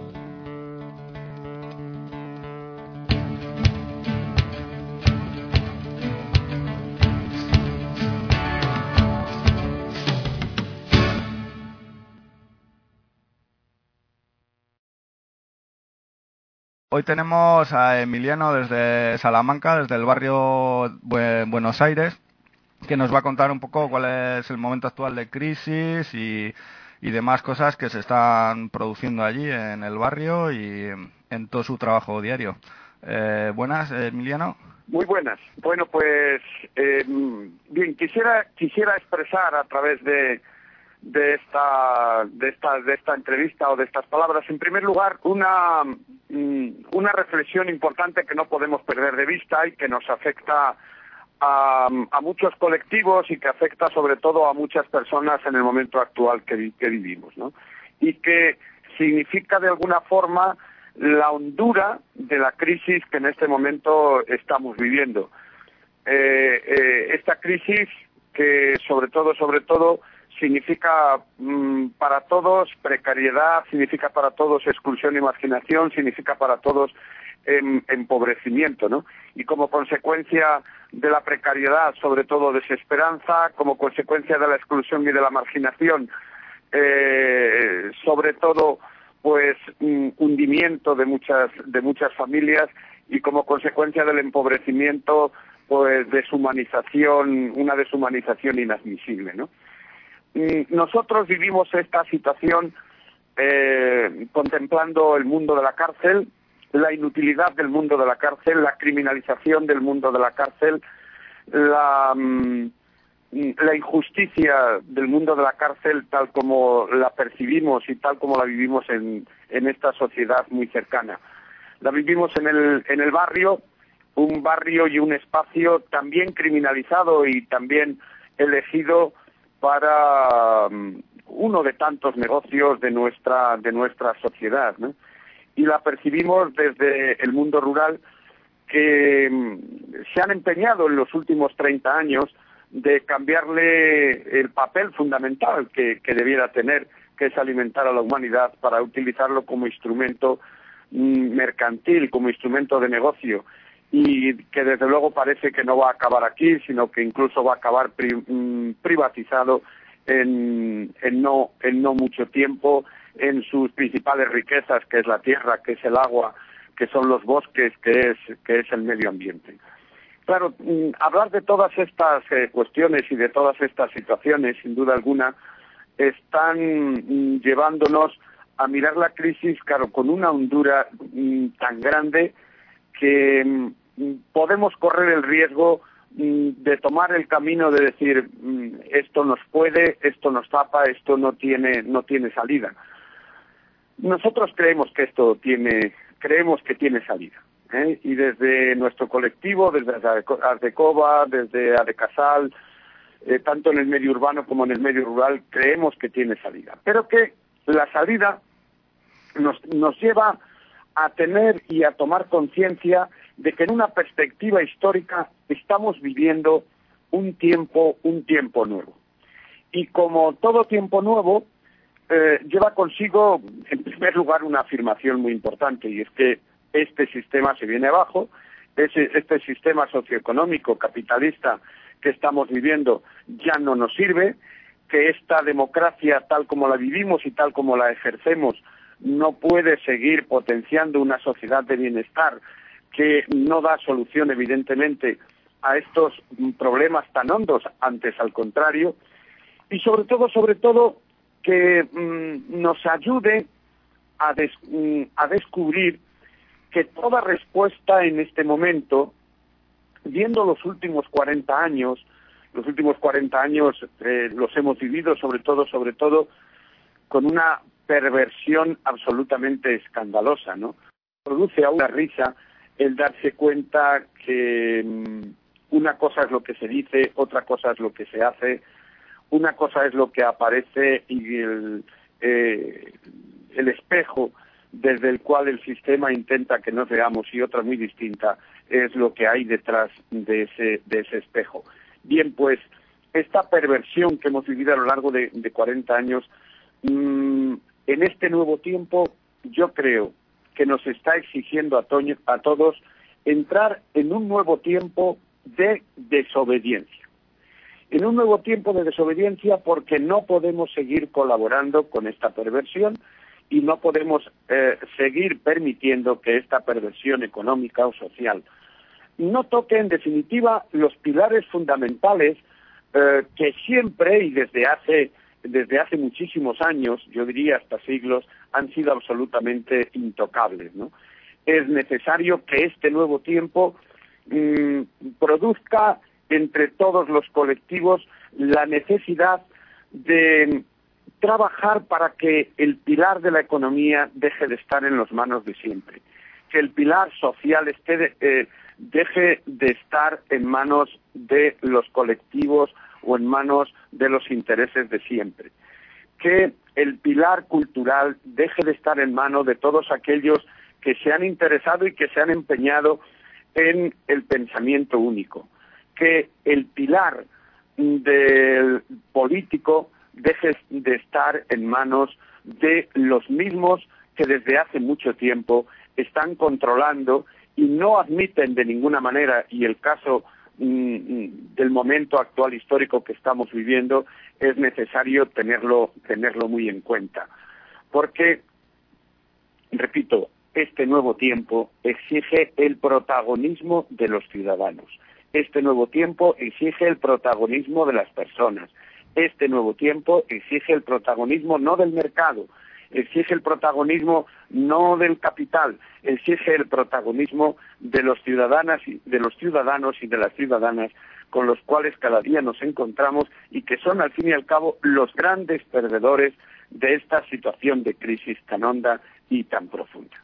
Hoy tenemos a Emiliano desde Salamanca, desde el barrio Buenos Aires, que nos va a contar un poco cuál es el momento actual de crisis y demás cosas que se están produciendo allí en el barrio y en todo su trabajo diario. Buenas, Emiliano. Muy buenas. Bueno, pues bien, quisiera expresar a través de esta entrevista o de estas palabras, en primer lugar, una reflexión importante que no podemos perder de vista y que nos afecta a muchos colectivos y que afecta sobre todo a muchas personas en el momento actual que vivimos, ¿no? Y que significa de alguna forma la hondura de la crisis que en este momento estamos viviendo. Esta crisis que sobre todo significa para todos precariedad, significa para todos exclusión y marginación, significa para todos empobrecimiento, ¿no? Y como consecuencia de la precariedad, sobre todo desesperanza, como consecuencia de la exclusión y de la marginación, sobre todo pues hundimiento de muchas familias, y como consecuencia del empobrecimiento pues deshumanización, una deshumanización inadmisible, ¿no? Nosotros vivimos esta situación contemplando el mundo de la cárcel, la inutilidad del mundo de la cárcel, la criminalización del mundo de la cárcel, la injusticia del mundo de la cárcel tal como la percibimos y tal como la vivimos en esta sociedad muy cercana. La vivimos en el barrio, un barrio y un espacio también criminalizado y también elegido para uno de tantos negocios de nuestra sociedad, ¿no? Y la percibimos desde el mundo rural, que se han empeñado en los últimos 30 años de cambiarle el papel fundamental que debiera tener, que es alimentar a la humanidad, para utilizarlo como instrumento mercantil, como instrumento de negocio, y que desde luego parece que no va a acabar aquí, sino que incluso va a acabar privatizado en no mucho tiempo, en sus principales riquezas, que es la tierra, que es el agua, que son los bosques, que es el medio ambiente. Claro, hablar de todas estas cuestiones y de todas estas situaciones, sin duda alguna, están llevándonos a mirar la crisis, claro, con una hondura tan grande que podemos correr el riesgo de tomar el camino de decir esto nos puede, esto nos tapa, esto no tiene salida. Nosotros creemos que tiene salida, ¿eh? Y desde nuestro colectivo, desde Ardekova, desde Adecasal, tanto en el medio urbano como en el medio rural, creemos que tiene salida, pero que la salida nos lleva a tener y a tomar conciencia de que en una perspectiva histórica estamos viviendo un tiempo nuevo. Y como todo tiempo nuevo, lleva consigo, en primer lugar, una afirmación muy importante, y es que este sistema se viene abajo, este sistema socioeconómico capitalista que estamos viviendo ya no nos sirve, que esta democracia tal como la vivimos y tal como la ejercemos no puede seguir potenciando una sociedad de bienestar que no da solución, evidentemente, a estos problemas tan hondos, antes al contrario, y sobre todo que nos ayude a descubrir que toda respuesta en este momento, viendo los últimos 40 años los hemos vivido sobre todo con una perversión absolutamente escandalosa, ¿no? Produce a una risa el darse cuenta que una cosa es lo que se dice, otra cosa es lo que se hace, una cosa es lo que aparece y el espejo desde el cual el sistema intenta que nos veamos, y otra muy distinta es lo que hay detrás de ese espejo. Bien, pues esta perversión que hemos vivido a lo largo de 40 años, en este nuevo tiempo, yo creo que nos está exigiendo a todos entrar en un nuevo tiempo de desobediencia. En un nuevo tiempo de desobediencia porque no podemos seguir colaborando con esta perversión y no podemos seguir permitiendo que esta perversión económica o social no toque, en definitiva, los pilares fundamentales que siempre y desde hace muchísimos años, yo diría hasta siglos, han sido absolutamente intocables, ¿no? Es necesario que este nuevo tiempo produzca entre todos los colectivos la necesidad de trabajar para que el pilar de la economía deje de estar en las manos de siempre, que el pilar social deje de estar en manos de los colectivos o en manos de los intereses de siempre, que el pilar cultural deje de estar en manos de todos aquellos que se han interesado y que se han empeñado en el pensamiento único, que el pilar del político deje de estar en manos de los mismos que desde hace mucho tiempo están controlando y no admiten de ninguna manera, y el caso del momento actual histórico que estamos viviendo es necesario tenerlo muy en cuenta, porque, repito, este nuevo tiempo exige el protagonismo de los ciudadanos. Este nuevo tiempo exige el protagonismo de las personas. Este nuevo tiempo exige el protagonismo no del mercado, exige el protagonismo no del capital, exige el protagonismo de los ciudadanos y de las ciudadanas con los cuales cada día nos encontramos y que son, al fin y al cabo, los grandes perdedores de esta situación de crisis tan honda y tan profunda.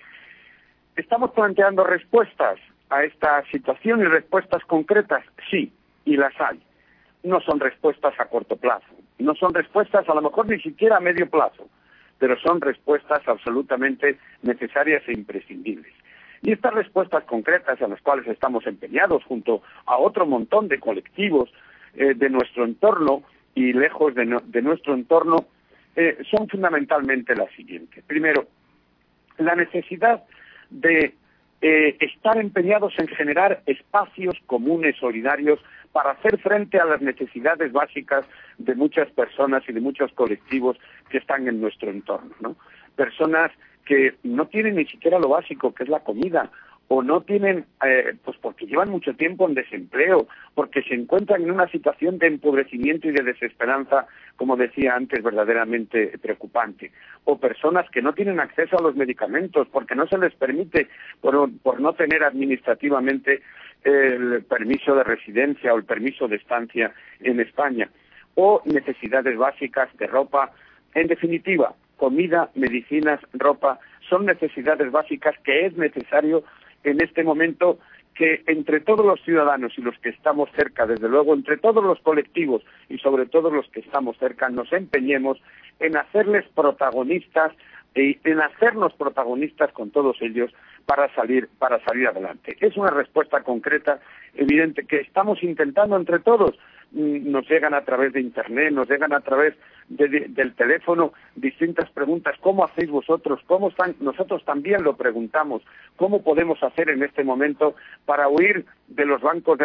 ¿Estamos planteando respuestas a esta situación y respuestas concretas? Sí, y las hay. No son respuestas a corto plazo, no son respuestas a lo mejor ni siquiera a medio plazo, pero son respuestas absolutamente necesarias e imprescindibles. Y estas respuestas concretas a las cuales estamos empeñados junto a otro montón de colectivos de nuestro entorno y lejos de nuestro entorno son fundamentalmente las siguientes. Primero, la necesidad de estar empeñados en generar espacios comunes, solidarios, para hacer frente a las necesidades básicas de muchas personas y de muchos colectivos que están en nuestro entorno, ¿no? Personas que no tienen ni siquiera lo básico, que es la comida, o no tienen, pues porque llevan mucho tiempo en desempleo, porque se encuentran en una situación de empobrecimiento y de desesperanza, como decía antes, verdaderamente preocupante, o personas que no tienen acceso a los medicamentos porque no se les permite, por no tener administrativamente el permiso de residencia o el permiso de estancia en España, o necesidades básicas de ropa. En definitiva, comida, medicinas, ropa, son necesidades básicas que es necesario en este momento que entre todos los ciudadanos y los que estamos cerca, desde luego entre todos los colectivos y sobre todo los que estamos cerca, nos empeñemos en hacerles protagonistas y en hacernos protagonistas con todos ellos para salir adelante. Es una respuesta concreta, evidente, que estamos intentando entre todos. Nos llegan a través de Internet, nos llegan a través del teléfono distintas preguntas. ¿Cómo hacéis vosotros? ¿Cómo están? Nosotros también lo preguntamos. ¿Cómo podemos hacer en este momento para huir de los bancos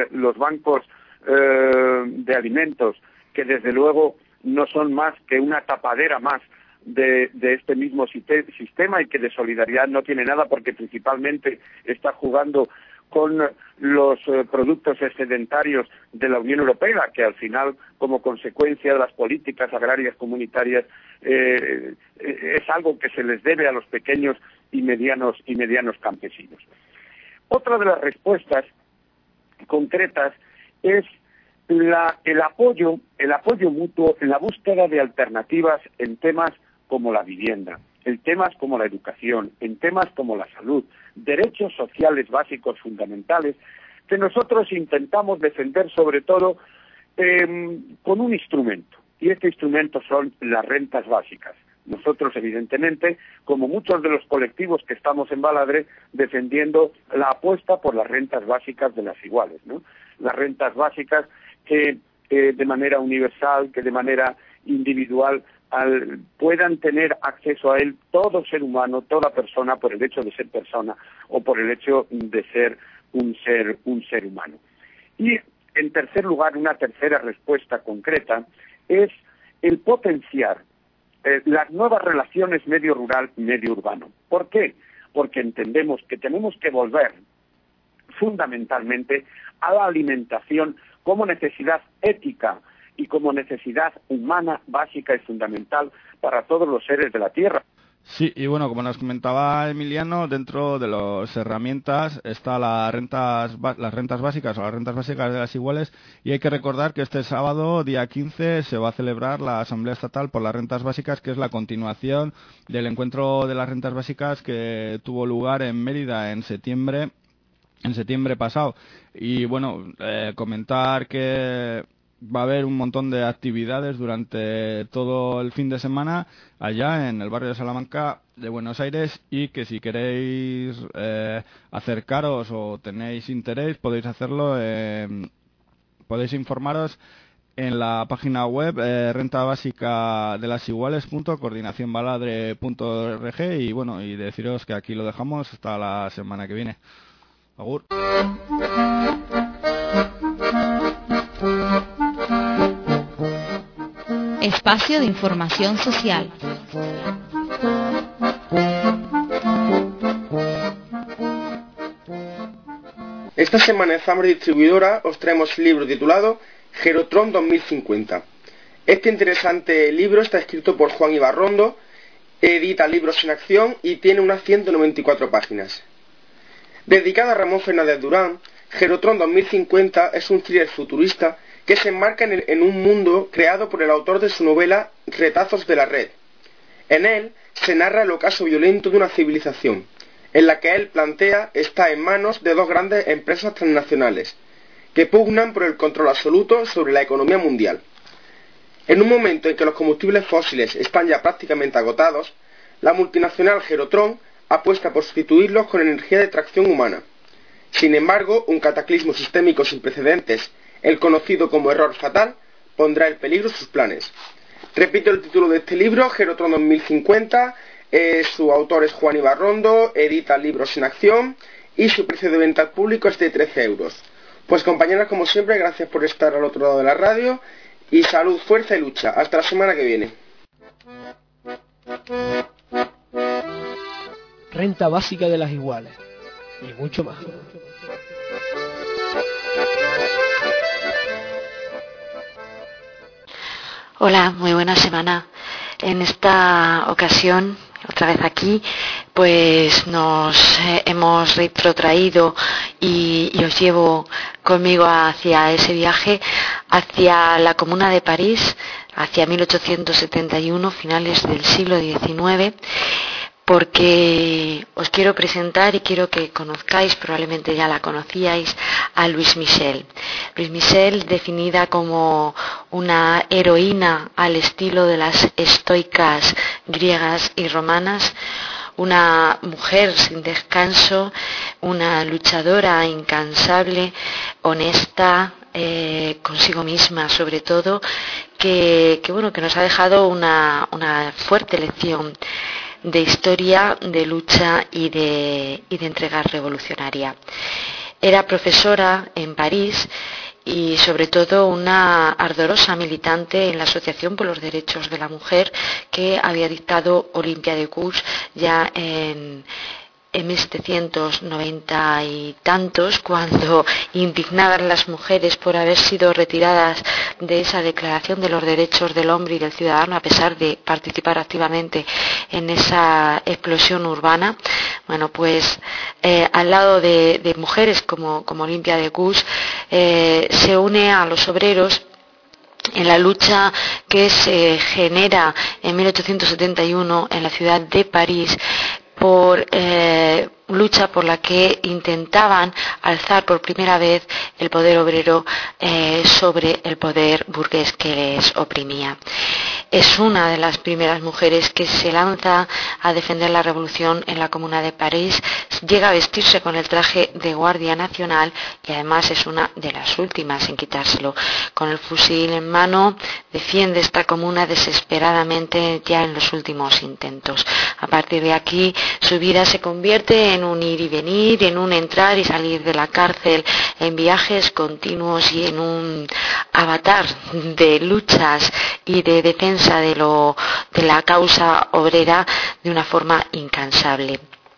de alimentos, que desde luego no son más que una tapadera más de este mismo sistema y que de solidaridad no tiene nada, porque principalmente está jugando con los productos excedentarios de la Unión Europea, que al final, como consecuencia de las políticas agrarias comunitarias, es algo que se les debe a los pequeños y medianos campesinos. Otra de las respuestas concretas es el apoyo mutuo en la búsqueda de alternativas en temas como la vivienda, en temas como la educación, en temas como la salud, derechos sociales básicos fundamentales que nosotros intentamos defender sobre todo con un instrumento, y este instrumento son las rentas básicas. Nosotros, evidentemente, como muchos de los colectivos que estamos en Baladre, defendiendo la apuesta por las rentas básicas de las iguales, ¿no? Las rentas básicas que de manera universal, que de manera individual, puedan tener acceso a él todo ser humano, toda persona, por el hecho de ser persona o por el hecho de ser un ser humano. Y, en tercer lugar, una tercera respuesta concreta es el potenciar las nuevas relaciones medio rural y medio urbano. ¿Por qué? Porque entendemos que tenemos que volver fundamentalmente a la alimentación como necesidad ética y como necesidad humana básica y fundamental para todos los seres de la tierra. Sí, y bueno, como nos comentaba Emiliano, dentro de las herramientas está las rentas básicas o las rentas básicas de las iguales, y hay que recordar que este sábado, día 15, se va a celebrar la Asamblea Estatal por las rentas básicas, que es la continuación del encuentro de las rentas básicas que tuvo lugar en Mérida en septiembre pasado. Y bueno, comentar que va a haber un montón de actividades durante todo el fin de semana allá en el barrio de Salamanca de Buenos Aires, y que si queréis acercaros o tenéis interés podéis hacerlo, podéis informaros en la página web renta básica de las iguales.coordinacionbaladre.org, y bueno, y deciros que aquí lo dejamos hasta la semana que viene. Agur. Espacio de información social. Esta semana en Zamora Distribuidora os traemos el libro titulado Gerotrón 2050. Este interesante libro está escrito por Juan Ibarrondo, edita Libros en Acción y tiene unas 194 páginas. Dedicada a Ramón Fernández Durán, Gerotrón 2050 es un thriller futurista que se enmarca en un mundo creado por el autor de su novela Retazos de la Red. En él se narra el ocaso violento de una civilización, en la que él plantea está en manos de dos grandes empresas transnacionales, que pugnan por el control absoluto sobre la economía mundial. En un momento en que los combustibles fósiles están ya prácticamente agotados, la multinacional Gerotrón apuesta por sustituirlos con energía de tracción humana. Sin embargo, un cataclismo sistémico sin precedentes, el conocido como error fatal, pondrá en peligro sus planes. Repito el título de este libro, Gerotrón 2050, su autor es Juan Ibarrondo, edita Libros en Acción y su precio de venta al público es de 13 euros. Pues compañeras, como siempre, gracias por estar al otro lado de la radio y salud, fuerza y lucha. Hasta la semana que viene. Renta básica de las iguales y mucho más. Hola, muy buena semana. En esta ocasión, otra vez aquí, pues nos hemos retrotraído y os llevo conmigo hacia ese viaje, hacia la Comuna de París, hacia 1871, finales del siglo XIX, porque os quiero presentar y quiero que conozcáis, probablemente ya la conocíais, a Louise Michel. Louise Michel, definida como una heroína al estilo de las estoicas griegas y romanas, una mujer sin descanso, una luchadora incansable, honesta, consigo misma sobre todo, que nos ha dejado una fuerte lección de historia, de lucha y de entrega revolucionaria. Era profesora en París y sobre todo una ardorosa militante en la Asociación por los Derechos de la Mujer que había dictado Olympia de Gouges ya en 1790 y tantos, cuando indignadas las mujeres por haber sido retiradas de esa Declaración de los Derechos del Hombre y del Ciudadano, a pesar de participar activamente en esa explosión urbana, bueno, pues al lado de mujeres como Olympia de Gouges, se une a los obreros en la lucha que se genera en 1871 en la ciudad de París por lucha por la que intentaban alzar por primera vez el poder obrero sobre el poder burgués que les oprimía. Es una de las primeras mujeres que se lanza a defender la revolución en la Comuna de París, llega a vestirse con el traje de Guardia Nacional y además es una de las últimas en quitárselo. Con el fusil en mano defiende esta comuna desesperadamente ya en los últimos intentos. A partir de aquí su vida se convierte en un ir y venir, en un entrar y salir de la cárcel, en viajes continuos y en un avatar de luchas y de defensa de la causa obrera de una forma incansable.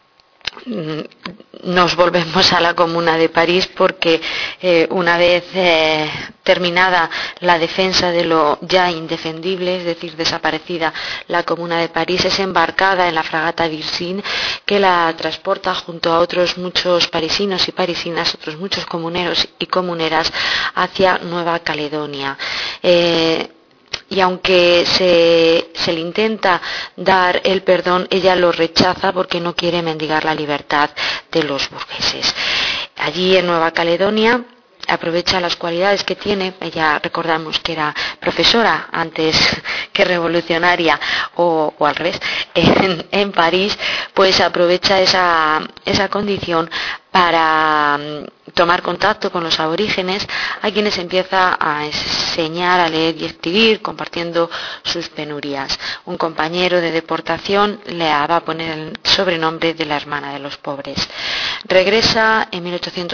Nos volvemos a la Comuna de París porque una vez terminada la defensa de lo ya indefendible, es decir, desaparecida la Comuna de París, es embarcada en la fragata Virgin, que la transporta junto a otros muchos parisinos y parisinas, otros muchos comuneros y comuneras hacia Nueva Caledonia. Y aunque se le intenta dar el perdón, ella lo rechaza porque no quiere mendigar la libertad de los burgueses. Allí en Nueva Caledonia aprovecha las cualidades que tiene. Ella, recordamos que era profesora antes que revolucionaria o al revés en París, pues aprovecha esa condición para tomar contacto con los aborígenes, a quienes empieza a enseñar a leer y escribir, compartiendo sus penurias. Un compañero de deportación le va a poner el sobrenombre de la hermana de los pobres. Regresa en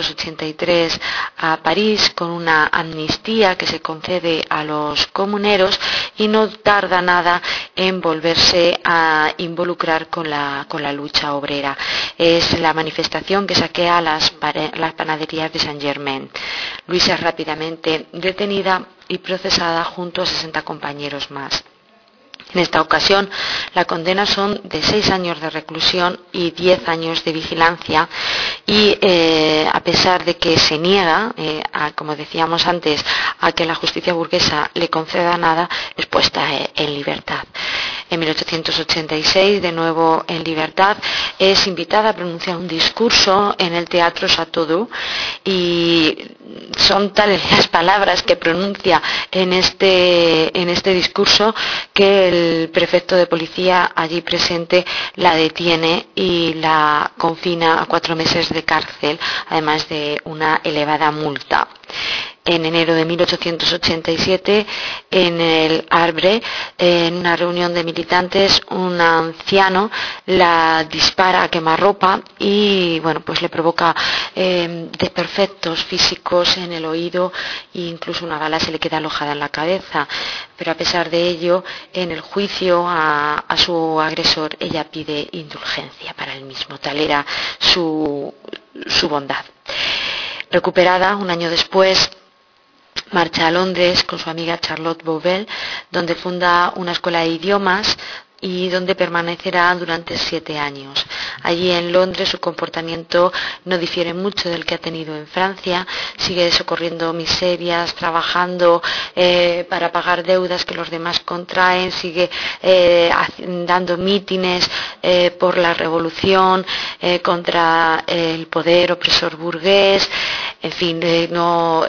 1883 a París con una amnistía que se concede a los comuneros y no tarda nada en volverse a involucrar con la lucha obrera. Es la manifestación que saquea las panaderías de Saint-Germain. Luisa es rápidamente detenida y procesada junto a 60 compañeros más. En esta ocasión, la condena son de 6 años de reclusión y 10 años de vigilancia y a pesar de que se niega, como decíamos antes, a que la justicia burguesa le conceda nada, es puesta en libertad. En 1886, de nuevo en libertad, es invitada a pronunciar un discurso en el Teatro Chateau y son tales las palabras que pronuncia en este discurso que el prefecto de policía allí presente la detiene y la confina a 4 meses de cárcel, además de una elevada multa. En enero de 1887, en el Arbre, en una reunión de militantes, un anciano la dispara a quemarropa y pues le provoca desperfectos físicos en el oído e incluso una bala se le queda alojada en la cabeza. Pero a pesar de ello, en el juicio a su agresor, ella pide indulgencia para él mismo. Tal era su bondad. Recuperada, un año después, marcha a Londres con su amiga Charlotte Bovell, donde funda una escuela de idiomas y donde permanecerá durante 7 años. Allí en Londres su comportamiento no difiere mucho del que ha tenido en Francia, sigue socorriendo miserias, trabajando para pagar deudas que los demás contraen, sigue dando mítines por la revolución, contra el poder opresor burgués, en fin, no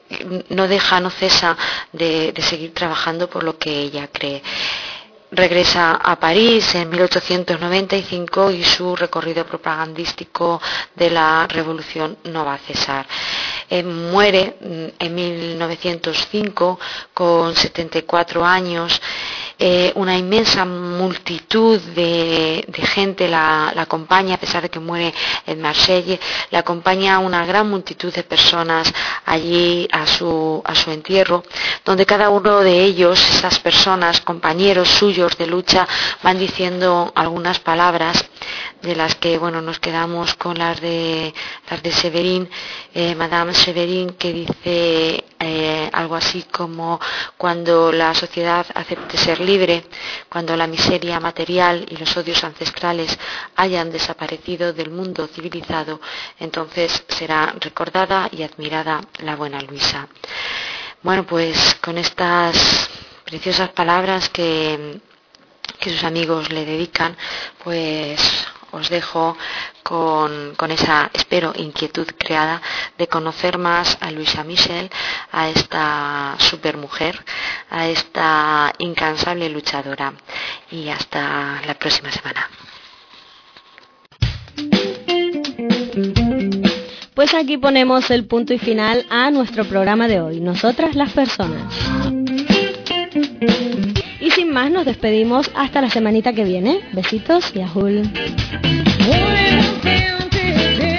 cesa de seguir trabajando por lo que ella cree. Regresa a París en 1895 y su recorrido propagandístico de la revolución no va a cesar. Muere en 1905 con 74 años. Una inmensa multitud de gente la acompaña, a pesar de que muere en Marsella, la acompaña una gran multitud de personas allí a su entierro, donde cada uno de ellos, esas personas, compañeros suyos de lucha, van diciendo algunas palabras, de las que nos quedamos con las de Séverine, Madame Séverine, que dice algo así como: cuando la sociedad acepte ser libre, cuando la miseria material y los odios ancestrales hayan desaparecido del mundo civilizado, entonces será recordada y admirada la buena Luisa. Pues con estas preciosas palabras que sus amigos le dedican, pues os dejo con esa, espero, inquietud creada de conocer más a Louisa Michel, a esta supermujer, a esta incansable luchadora. Y hasta la próxima semana. Pues aquí ponemos el punto y final a nuestro programa de hoy, Nosotras las Personas. Y sin más nos despedimos hasta la semanita que viene. Besitos y ajul.